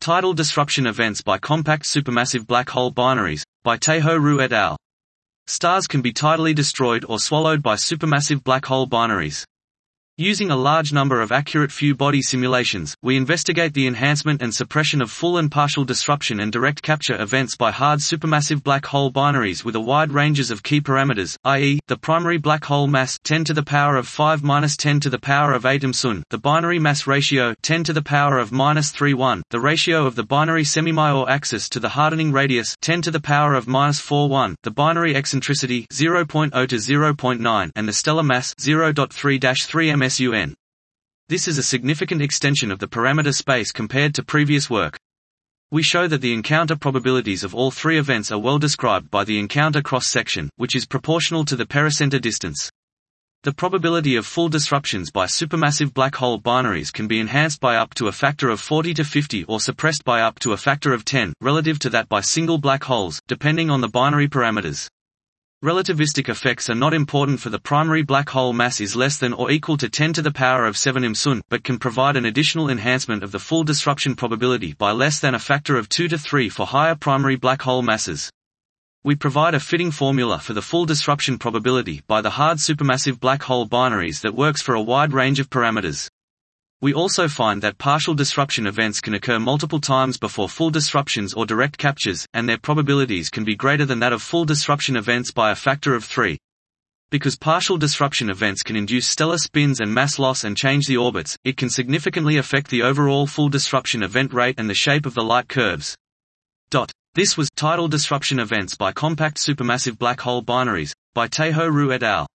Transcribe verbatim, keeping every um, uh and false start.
Tidal disruption events by compact supermassive black hole binaries, by Taeho Ryu et al. Stars can be tidally destroyed or swallowed by supermassive black hole binaries. Using a large number of accurate few-body simulations, we investigate the enhancement and suppression of full and partial disruption and direct capture events by hard supermassive black hole binaries with a wide ranges of key parameters, that is, the primary black hole mass ten to the power of five minus ten to the power of eight msun, the binary mass ratio ten to the power of minus thirty-one, the ratio of the binary semi-Major axis to the hardening radius ten to the power of minus forty-one, the binary eccentricity zero point zero to zero point nine, and the stellar mass zero point three to three M S U N. This is a significant extension of the parameter space compared to previous work. We show that the encounter probabilities of all three events are well described by the encounter cross-section, which is proportional to the pericenter distance. The probability of full disruptions by supermassive black hole binaries can be enhanced by up to a factor of forty to fifty or suppressed by up to a factor of ten, relative to that by single black holes, depending on the binary parameters. Relativistic effects are not important for the primary black hole mass is less than or equal to ten to the power of seven msun, but can provide an additional enhancement of the full disruption probability by less than a factor of two to three for higher primary black hole masses. We provide a fitting formula for the full disruption probability by the hard supermassive black hole binaries that works for a wide range of parameters. We also find that partial disruption events can occur multiple times before full disruptions or direct captures, and their probabilities can be greater than that of full disruption events by a factor of three. Because partial disruption events can induce stellar spins and mass loss and change the orbits, it can significantly affect the overall full disruption event rate and the shape of the light curves. Dot. This was Tidal disruption events by compact supermassive black hole binaries, by Taeho Ryu et al.